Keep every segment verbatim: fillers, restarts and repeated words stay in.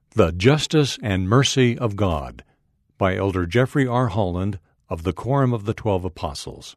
The Justice and Mercy of God by Elder Jeffrey R. Holland of the Quorum of the Twelve Apostles.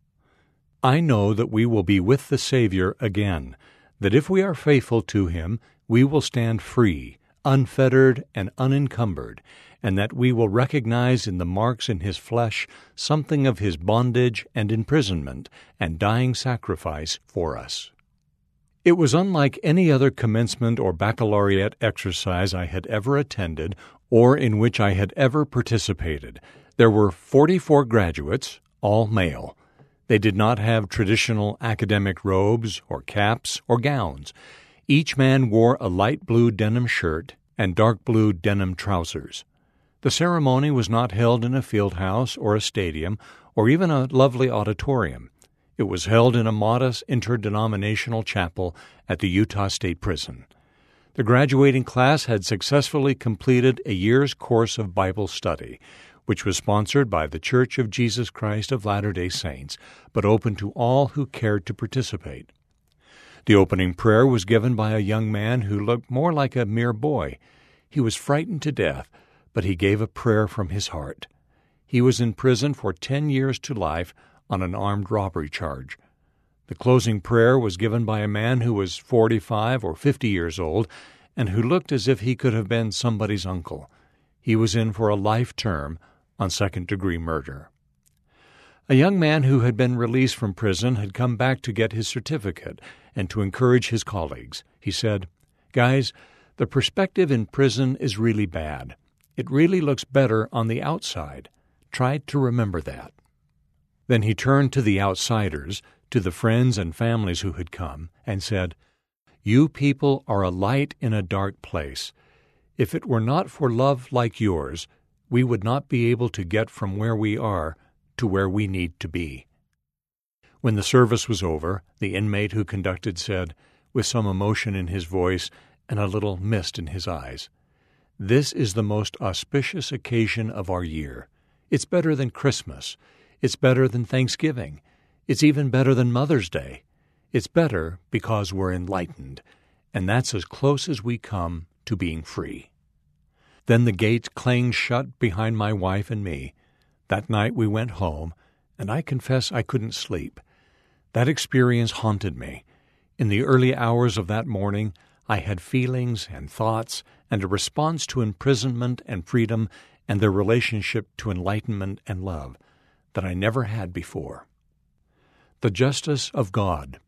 I know that we will be with the Savior again, that if we are faithful to Him, we will stand free, unfettered and unencumbered, and that we will recognize in the marks in His flesh something of His bondage and imprisonment and dying sacrifice for us. It was unlike any other commencement or baccalaureate exercise I had ever attended or in which I had ever participated. There were forty-four graduates, all male. They did not have traditional academic robes or caps or gowns. Each man wore a light blue denim shirt and dark blue denim trousers. The ceremony was not held in a field house or a stadium or even a lovely auditorium. It was held in a modest interdenominational chapel at the Utah State Prison. The graduating class had successfully completed a year's course of Bible study, which was sponsored by the Church of Jesus Christ of Latter-day Saints, but open to all who cared to participate. The opening prayer was given by a young man who looked more like a mere boy. He was frightened to death, but he gave a prayer from his heart. He was in prison for ten years to life on an armed robbery charge. The closing prayer was given by a man who was forty-five or fifty years old and who looked as if he could have been somebody's uncle. He was in for a life term on second-degree murder. A young man who had been released from prison had come back to get his certificate and to encourage his colleagues. He said, "Guys, the perspective in prison is really bad. It really looks better on the outside. Try to remember that." Then he turned to the outsiders, to the friends and families who had come, and said, "You people are a light in a dark place. If it were not for love like yours, we would not be able to get from where we are to where we need to be." When the service was over, the inmate who conducted said, with some emotion in his voice and a little mist in his eyes, "This is the most auspicious occasion of our year. It's better than Christmas. It's better than Thanksgiving. It's even better than Mother's Day. It's better because we're enlightened, and that's as close as we come to being free." Then the gate clanged shut behind my wife and me. That night we went home, and I confess I couldn't sleep. That experience haunted me. In the early hours of that morning, I had feelings and thoughts and a response to imprisonment and freedom and their relationship to enlightenment and love that I never had before. The Justice of God.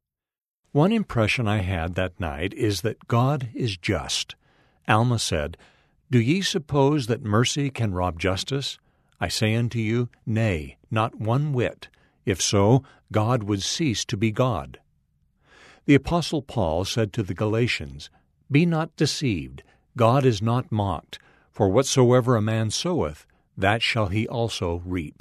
One impression I had that night is that God is just. Alma said, "Do ye suppose that mercy can rob justice? I say unto you, nay, not one whit. If so, God would cease to be God." The Apostle Paul said to the Galatians, "Be not deceived, God is not mocked, for whatsoever a man soweth, that shall he also reap."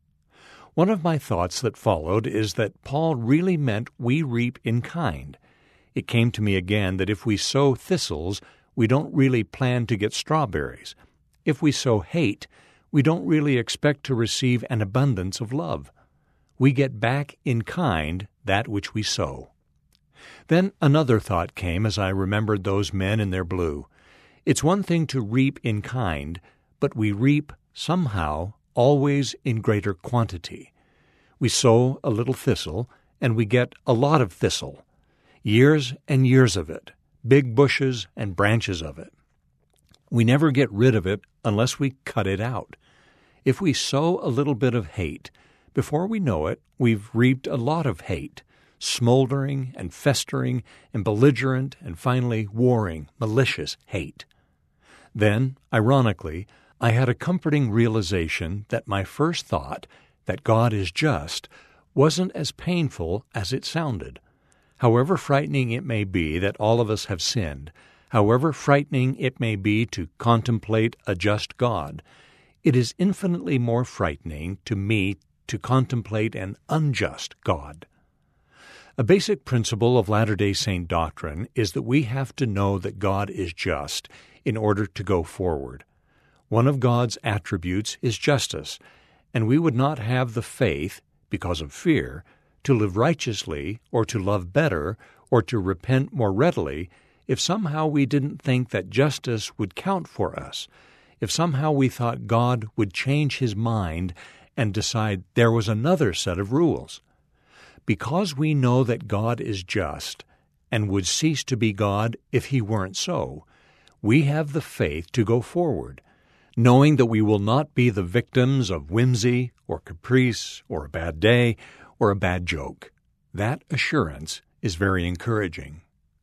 One of my thoughts that followed is that Paul really meant we reap in kind. It came to me again that if we sow thistles, we don't really plan to get strawberries. If we sow hate, we don't really expect to receive an abundance of love. We get back in kind that which we sow. Then another thought came as I remembered those men in their blue. It's one thing to reap in kind, but we reap, somehow, always in greater quantity. We sow a little thistle, and we get a lot of thistle. Years and years of it, big bushes and branches of it. We never get rid of it unless we cut it out. If we sow a little bit of hate, before we know it, we've reaped a lot of hate, smoldering and festering and belligerent and finally warring, malicious hate. Then, ironically, I had a comforting realization that my first thought, that God is just, wasn't as painful as it sounded. However frightening it may be that all of us have sinned, however frightening it may be to contemplate a just God, it is infinitely more frightening to me to contemplate an unjust God. A basic principle of Latter-day Saint doctrine is that we have to know that God is just in order to go forward. One of God's attributes is justice, and we would not have the faith, because of fear, to live righteously or to love better or to repent more readily if somehow we didn't think that justice would count for us, if somehow we thought God would change His mind and decide there was another set of rules. Because we know that God is just and would cease to be God if He weren't so, we have the faith to go forward, knowing that we will not be the victims of whimsy or caprice or a bad day or a bad joke. That assurance is very encouraging.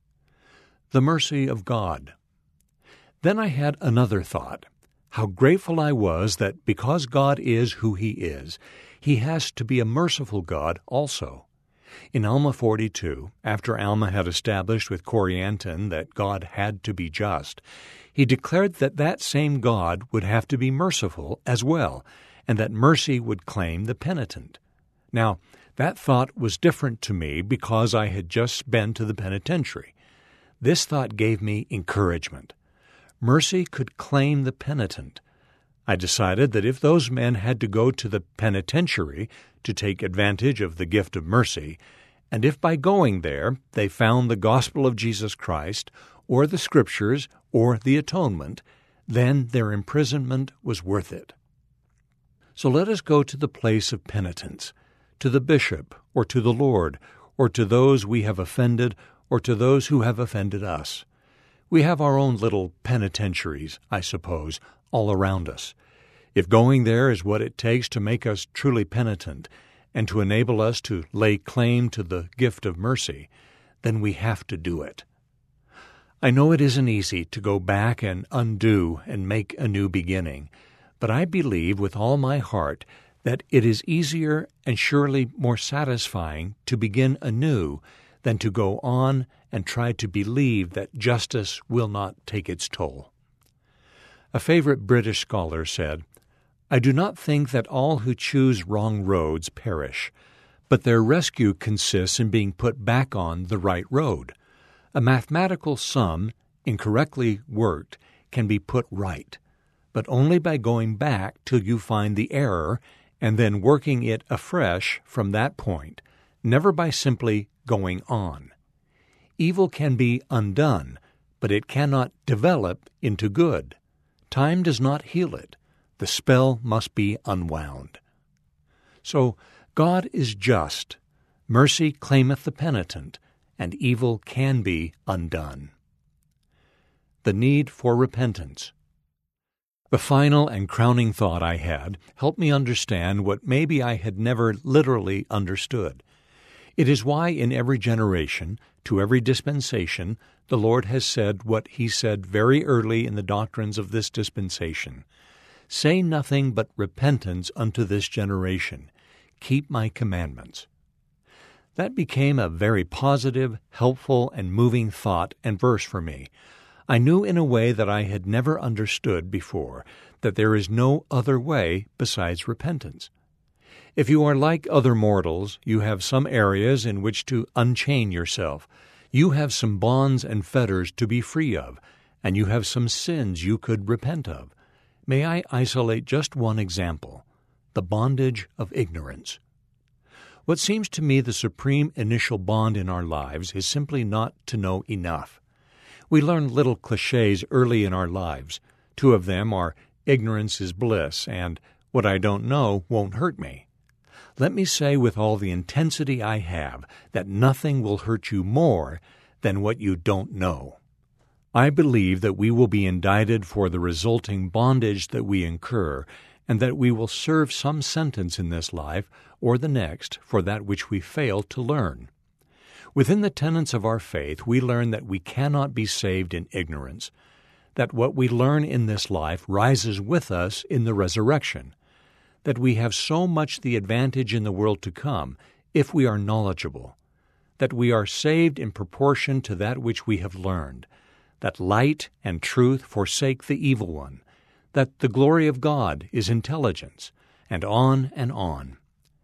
The mercy of God. Then I had another thought. How grateful I was that because God is who He is, He has to be a merciful God also. In Alma forty-two, after Alma had established with Corianton that God had to be just, he declared that that same God would have to be merciful as well, and that mercy would claim the penitent. Now, that thought was different to me because I had just been to the penitentiary. This thought gave me encouragement. Mercy could claim the penitent. I decided that if those men had to go to the penitentiary to take advantage of the gift of mercy, and if by going there they found the gospel of Jesus Christ, or the Scriptures, or the atonement, then their imprisonment was worth it. So let us go to the place of penitence, to the bishop, or to the Lord, or to those we have offended, or to those who have offended us. We have our own little penitentiaries, I suppose, all around us. If going there is what it takes to make us truly penitent and to enable us to lay claim to the gift of mercy, then we have to do it. I know it isn't easy to go back and undo and make a new beginning, but I believe with all my heart that it is easier and surely more satisfying to begin anew than to go on and try to believe that justice will not take its toll. A favorite British scholar said, "I do not think that all who choose wrong roads perish, but their rescue consists in being put back on the right road. A mathematical sum, incorrectly worked, can be put right, but only by going back till you find the error and then working it afresh from that point, never by simply going on. Evil can be undone, but it cannot develop into good. Time does not heal it. The spell must be unwound." So God is just. Mercy claimeth the penitent, and evil can be undone. The need for repentance. The final and crowning thought I had helped me understand what maybe I had never literally understood. It is why in every generation, to every dispensation, the Lord has said what He said very early in the doctrines of this dispensation. "Say nothing but repentance unto this generation. Keep my commandments." That became a very positive, helpful, and moving thought and verse for me. I knew in a way that I had never understood before that there is no other way besides repentance. If you are like other mortals, you have some areas in which to unchain yourself. You have some bonds and fetters to be free of, and you have some sins you could repent of. May I isolate just one example, the bondage of ignorance. What seems to me the supreme initial bond in our lives is simply not to know enough. We learn little clichés early in our lives. Two of them are, "Ignorance is bliss," and "What I don't know won't hurt me." Let me say with all the intensity I have that nothing will hurt you more than what you don't know. I believe that we will be indicted for the resulting bondage that we incur, and that we will serve some sentence in this life or the next for that which we fail to learn. Within the tenets of our faith, we learn that we cannot be saved in ignorance, that what we learn in this life rises with us in the resurrection, that we have so much the advantage in the world to come if we are knowledgeable, that we are saved in proportion to that which we have learned, that light and truth forsake the evil one, that the glory of God is intelligence, and on and on.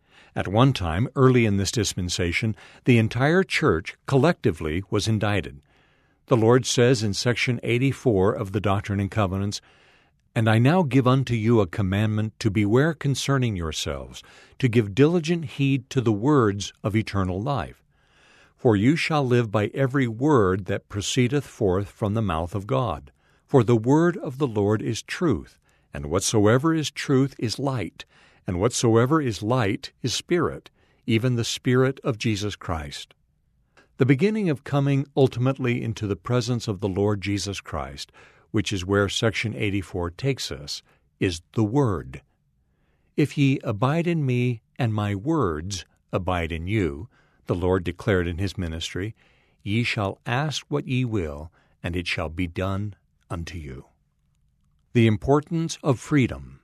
At one time, early in this dispensation, the entire church collectively was indicted. The Lord says in section eighty-four of the Doctrine and Covenants, "And I now give unto you a commandment to beware concerning yourselves, to give diligent heed to the words of eternal life. For you shall live by every word that proceedeth forth from the mouth of God. For the word of the Lord is truth, and whatsoever is truth is light, and whatsoever is light is spirit, even the Spirit of Jesus Christ. The beginning of coming ultimately into the presence of the Lord Jesus Christ, which is where section eighty-four takes us, is the Word. If ye abide in me, and my words abide in you, the Lord declared in his ministry, ye shall ask what ye will, and it shall be done unto you. The importance of freedom.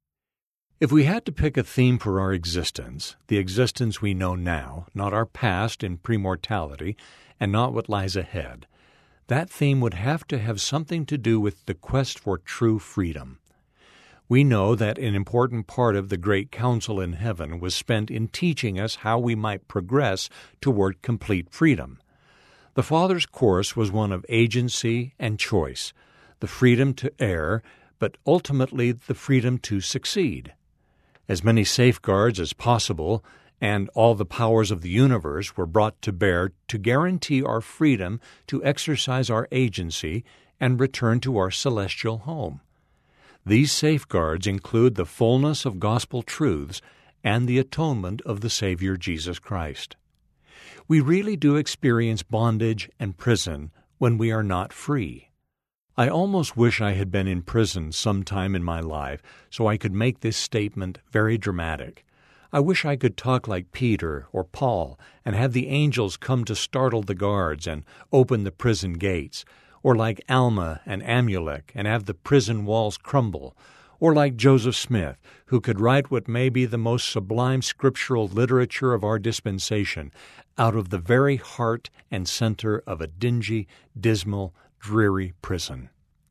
If we had to pick a theme for our existence, the existence we know now, not our past in premortality, and not what lies ahead, that theme would have to have something to do with the quest for true freedom. We know that an important part of the great council in heaven was spent in teaching us how we might progress toward complete freedom. The Father's course was one of agency and choice, the freedom to err, but ultimately the freedom to succeed. As many safeguards as possible, and all the powers of the universe were brought to bear to guarantee our freedom to exercise our agency and return to our celestial home. These safeguards include the fullness of gospel truths and the atonement of the Savior Jesus Christ. We really do experience bondage and prison when we are not free. I almost wish I had been in prison sometime in my life so I could make this statement very dramatic. I wish I could talk like Peter or Paul and have the angels come to startle the guards and open the prison gates, or like Alma and Amulek and have the prison walls crumble, or like Joseph Smith, who could write what may be the most sublime scriptural literature of our dispensation out of the very heart and center of a dingy, dismal, dreary prison.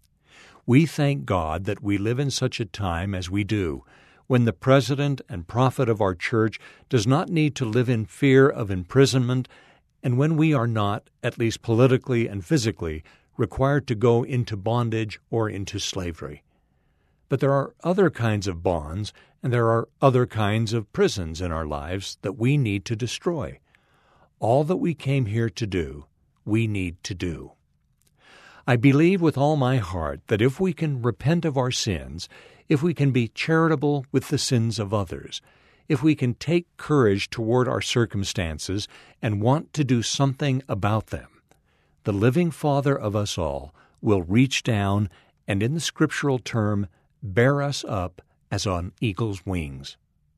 We thank God that we live in such a time as we do, when the president and prophet of our church does not need to live in fear of imprisonment, and when we are not, at least politically and physically, required to go into bondage or into slavery. But there are other kinds of bonds, and there are other kinds of prisons in our lives that we need to destroy. All that we came here to do, we need to do. I believe with all my heart that if we can repent of our sins, if we can be charitable with the sins of others, if we can take courage toward our circumstances and want to do something about them, the living Father of us all will reach down and, in the scriptural term, bear us up as on eagle's wings.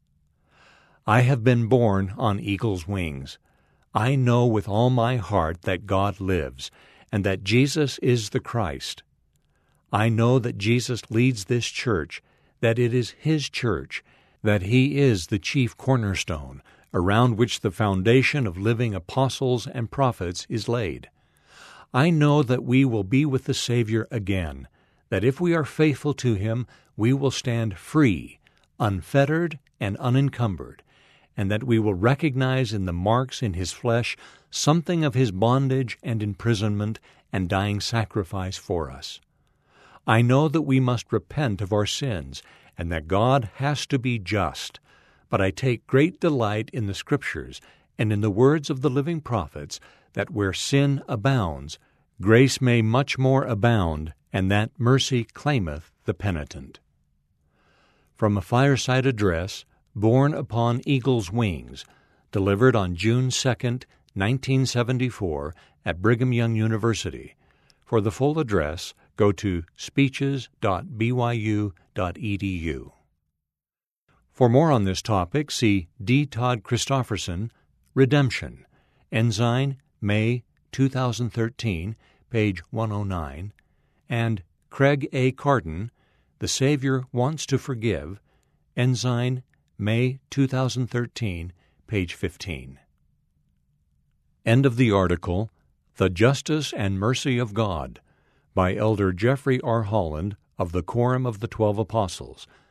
I have been born on eagle's wings. I know with all my heart that God lives, and that Jesus is the Christ. I know that Jesus leads this church, that it is His church, that He is the chief cornerstone, around which the foundation of living apostles and prophets is laid. I know that we will be with the Savior again, that if we are faithful to Him, we will stand free, unfettered and unencumbered, and that we will recognize in the marks in His flesh something of His bondage and imprisonment and dying sacrifice for us. I know that we must repent of our sins, and that God has to be just, but I take great delight in the Scriptures and in the words of the living prophets, that where sin abounds, grace may much more abound, and that mercy claimeth the penitent. From a fireside address, Born Upon Eagle's Wings, delivered on June second, nineteen seventy-four, at Brigham Young University. For the full address, go to speeches dot b y u dot e d u. For more on this topic, see D. Todd Christofferson, Redemption, Ensign, May two thousand thirteen, page one oh nine, and Craig A. Carton, The Savior Wants to Forgive, Ensign, May two thousand thirteen, page fifteen. End of the article, The Justice and Mercy of God, by Elder Jeffrey R. Holland of the Quorum of the Twelve Apostles,